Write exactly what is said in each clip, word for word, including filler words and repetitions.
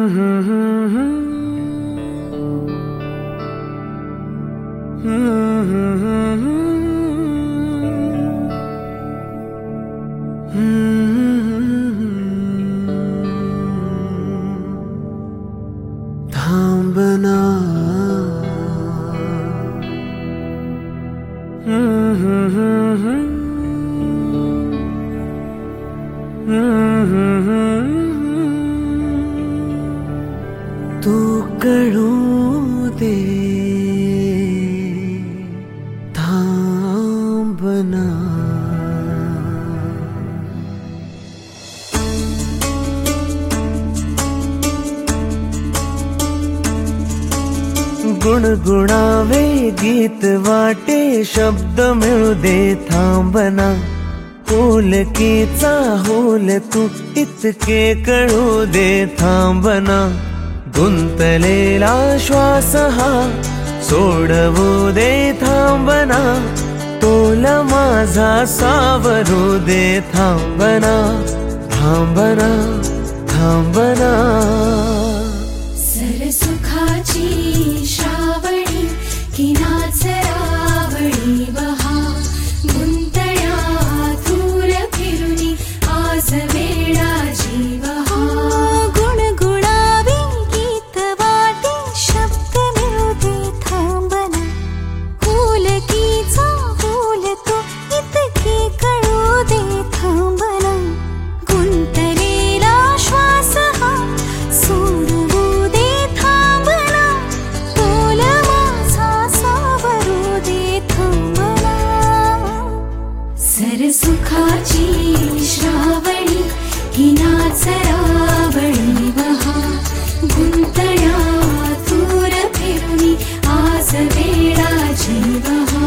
थांबना तू कळू दे थांबना गुणगुणावे गीत वाटे शब्द मिळू दे थांबना होलकीचा होल तू इतके कळू दे थांबना गुंतलेला श्वास हा सोडवू दे थांबना तोल माझा सावरू दे थांबना थांबना थांबना सरसुखाची श्रावणी की नाचरावळी बहा गुंतळ्या दूर फिरुनी आज वेळा जीवहा गुणगुणावे गीत वाटे शब्द मिळू दे थांबना होलकीचा होल तो इतके कळू दे थांबना गुंतलेला श्वास हा सोडवू दे थांबना तोल माझा सावरू दे थांबना सरसुखाची श्रावणी ही नाचरावळी बहा गुंतळ्या दूर फिरुनी आज वेळा जीवहा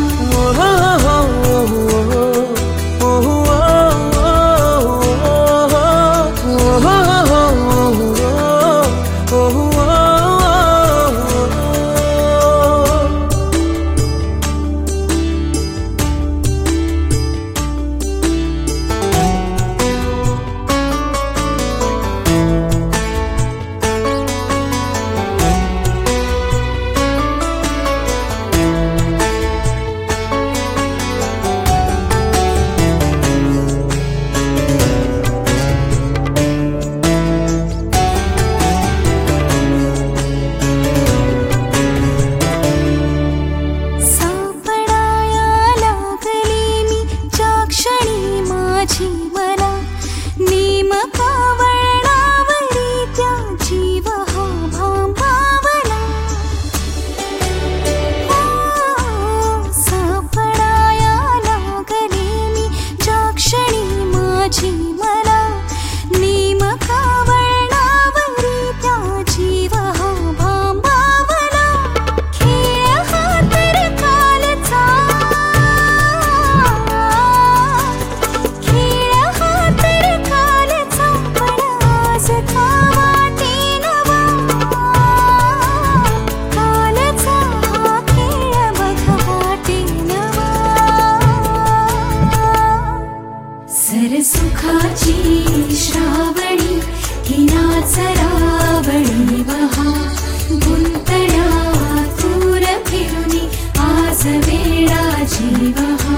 सरसुखाची श्रावणी की नाचरावळी बहा गुंतळ्या दूर फिरुनी आज वेळा जीवहा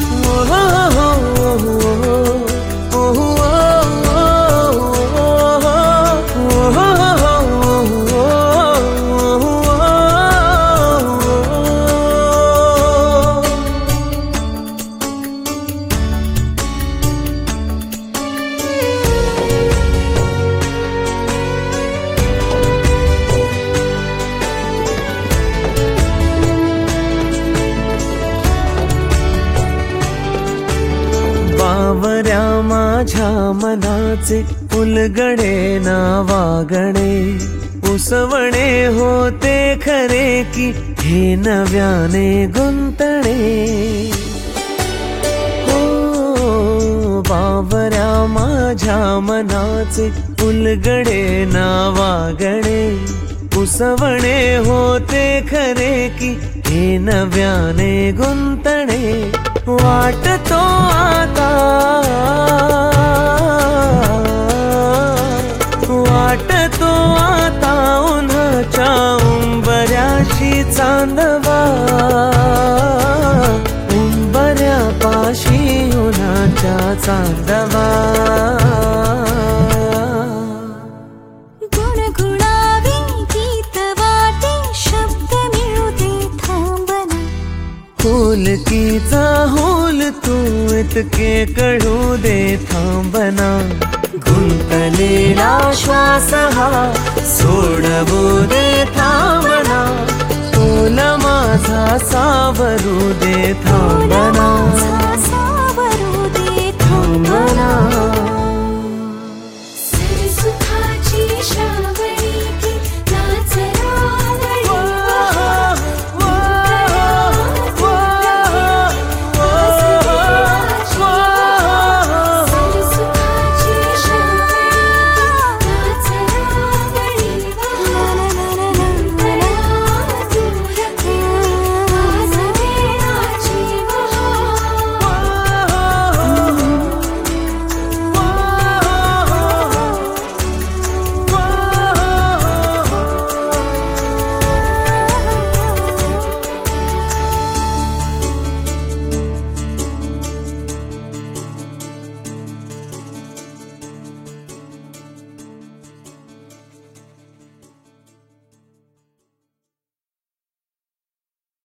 बावऱ्या माझ्या मनाचे उलगडे ना वागणे उसवणे होते खरे की हे नव्याने गुंतणे हो बावऱ्या माझ्या मनाचे उलगडे ना वागणे उसवणे होते खरे की हे नव्याने गुंतणे वाटतो आता दाटतो आता उन्हाच्या उंबऱ्याशी चांदवा, उंबऱ्यापाशी उन्हाच्या चांदवा. गुणगुणावी गीत वाटे शब्द मिळू दे थांबना, होलकीचा होल तू इतके कळू दे थांबना. गुंतलेला श्वास हा सोडवू दे थांबना, तोल माझा सावरू दे थांबना, सावरू दे थांबना.